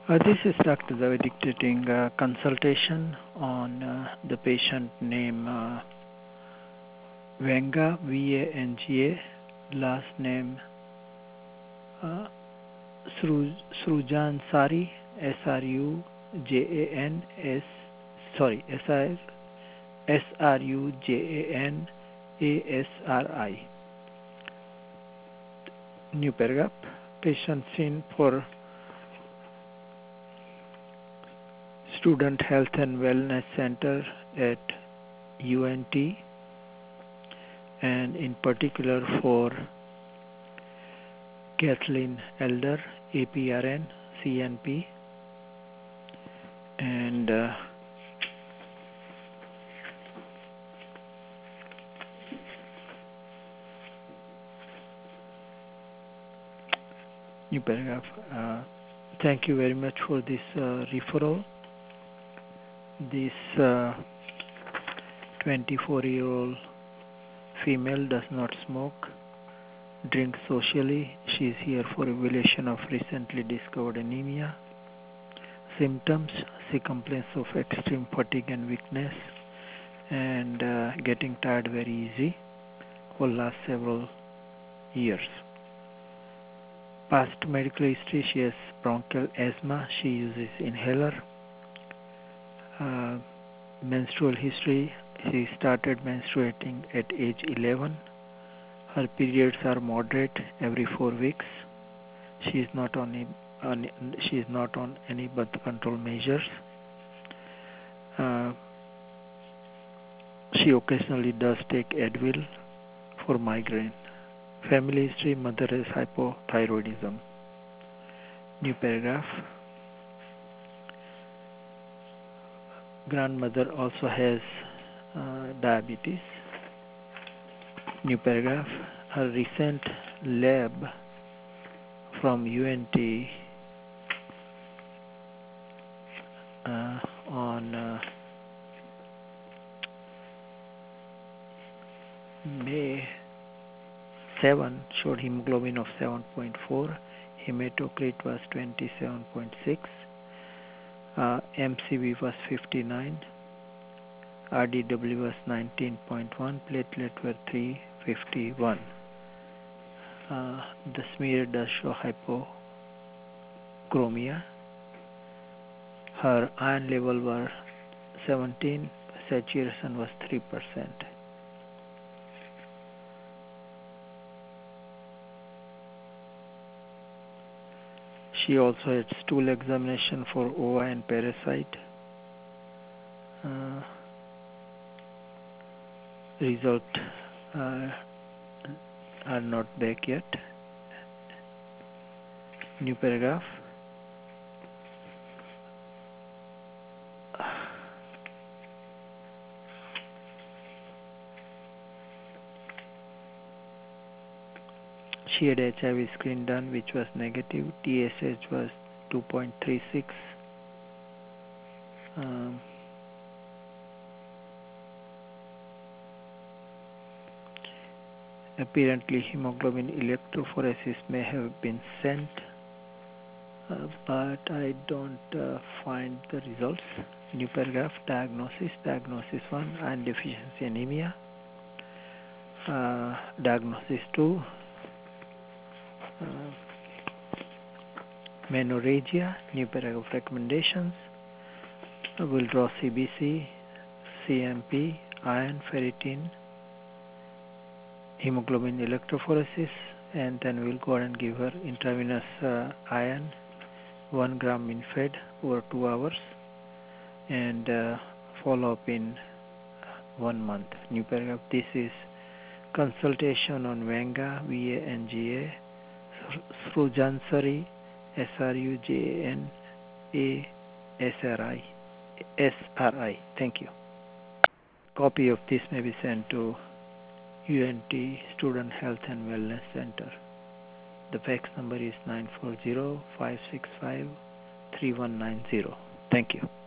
This is Dr. Zavid dictating consultation on the patient name Vanga, Vanga, last name Srujansari, Srujan, Srujanasri. New paragraph. Patient seen for Student Health and Wellness Center at UNT, and in particular for Kathleen Elder, APRN, CNP, and new paragraph. Thank you very much for this referral. This 24-year-old female does not smoke, drinks socially. She is here for evaluation of recently discovered anemia. Symptoms: she complains of extreme fatigue and weakness and getting tired very easy for last several years. Past medical history: she has bronchial asthma. She uses inhaler. Menstrual history: she started menstruating at age 11. Her periods are moderate every 4 weeks. She is not on any birth control measures. She occasionally does take Advil for migraine. Family history: mother has hypothyroidism. New paragraph. Grandmother also has diabetes. New paragraph. A recent lab from UNT on May 7 showed hemoglobin of 7.4, hematocrit was 27.6, MCV was 59, RDW was 19.1, platelet were 351. The smear does show hypochromia. Her iron level were 17, saturation was 3%. She also had stool examination for ova and parasite. Result are not back yet. New paragraph. She had HIV screen done, which was negative. TSH was 2.36. Apparently, hemoglobin electrophoresis may have been sent, but I don't find the results. New paragraph. Diagnosis. Diagnosis 1, iron deficiency anemia. Diagnosis 2, menorrhagia. New paragraph. Recommendations. We'll draw CBC, CMP, iron, ferritin, hemoglobin electrophoresis, and then we'll go ahead and give her intravenous iron, 1 gram in fed over 2 hours, and follow up in 1 month. New paragraph. This is consultation on Vanga, Vanga, Srujansari, Srujanasri. Thank you. Copy of this may be sent to UNT Student Health and Wellness Center. The fax number is 940-565-3190. Thank you.